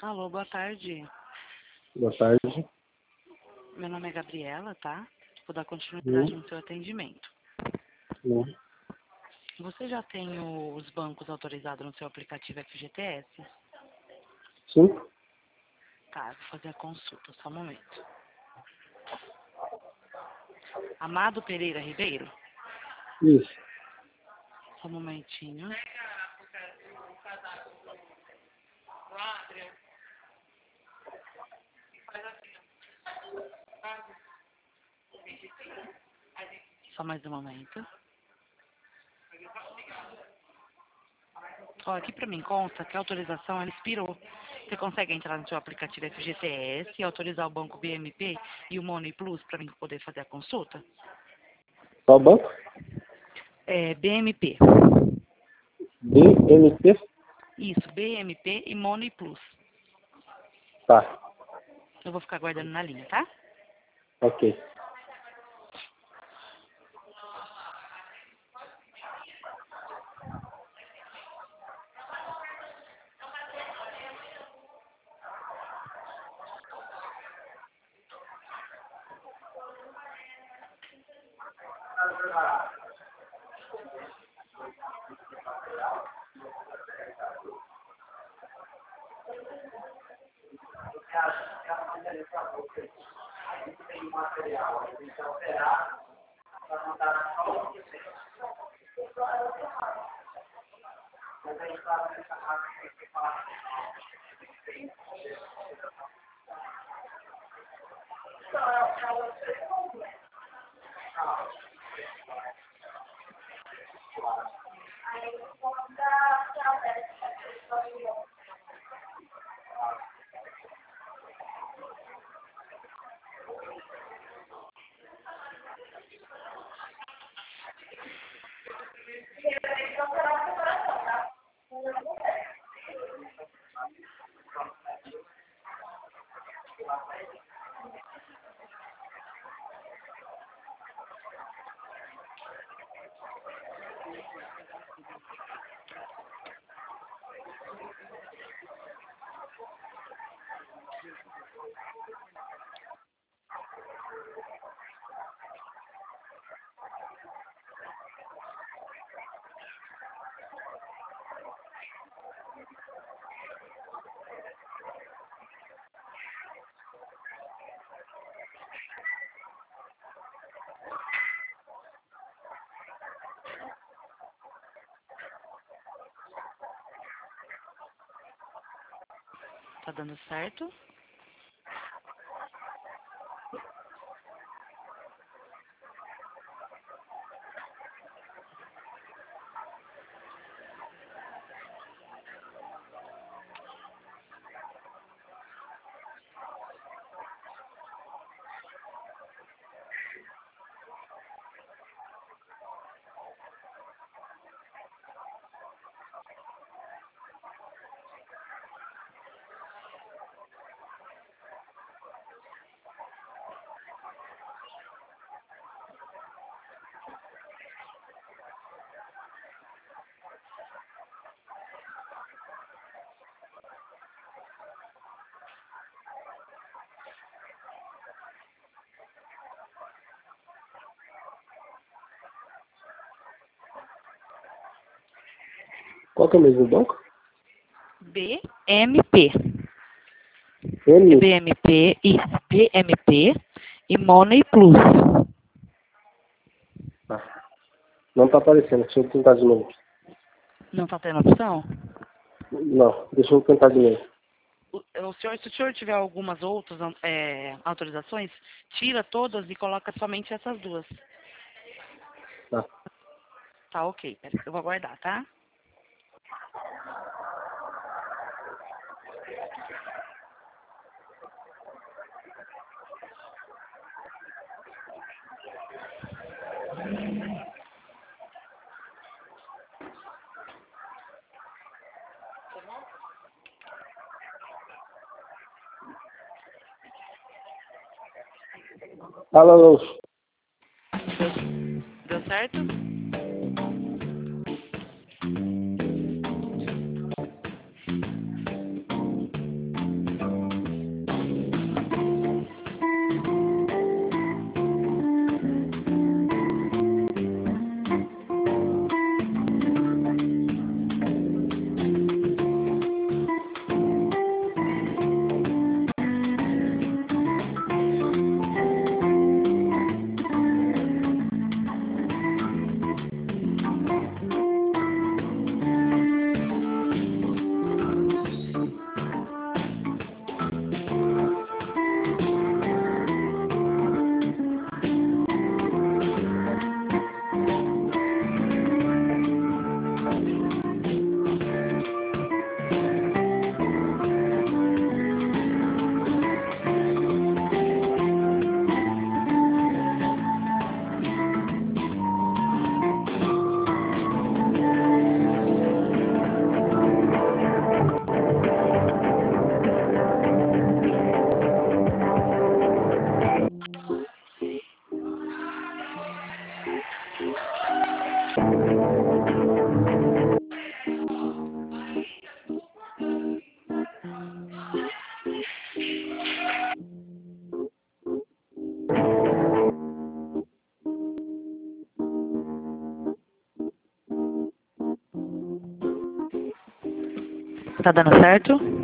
Alô, boa tarde. Boa tarde. Meu nome é Gabriela, tá? Vou dar continuidade no seu atendimento. Você já tem os bancos autorizados no seu aplicativo FGTS? Sim? Tá, vou fazer a consulta, só um momento. Amado Pereira Ribeiro? Isso. Só um momentinho. Só mais um momento. Ó, aqui pra mim consta que a autorização ela expirou. Você consegue entrar no seu aplicativo FGTS e autorizar o banco BMP e o Money Plus pra mim poder fazer a consulta? Qual banco? É, BMP. BMP? Isso, BMP e Money Plus. Tá. Eu vou ficar aguardando na linha, tá? Ok. Tá dando certo? Qual que é o mesmo banco? BMP. M? É BMP, isso, BMP e Money Plus. Ah, não tá aparecendo. Deixa eu tentar de novo. Não tá tendo opção? Não, deixa eu tentar de novo. Se o senhor tiver algumas outras autorizações, tira todas e coloca somente essas duas. Tá. Tá, ok. Pera, eu vou aguardar, tá? Alô. Deu certo? Tá dando certo?